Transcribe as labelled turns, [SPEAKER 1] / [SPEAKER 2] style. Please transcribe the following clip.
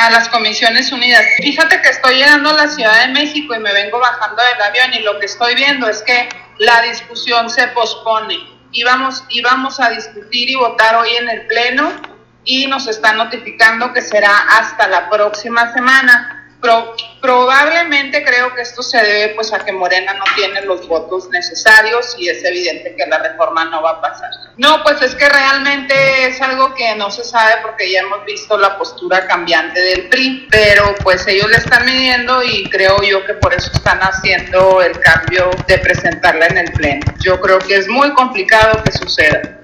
[SPEAKER 1] a las Comisiones Unidas. Fíjate que estoy llegando a la Ciudad de México y me vengo bajando del avión y lo que estoy viendo es que la discusión se pospone. Íbamos a discutir y votar hoy en el Pleno y nos están notificando que será hasta la próxima semana. Probablemente creo que esto se debe pues a que Morena no tiene los votos necesarios y es evidente que la reforma no va a pasar. No, pues es que realmente es algo que no se sabe porque ya hemos visto la postura cambiante del PRI, pero pues ellos le están midiendo y creo yo que por eso están haciendo el cambio de presentarla en el Pleno. Yo creo que es muy complicado que suceda.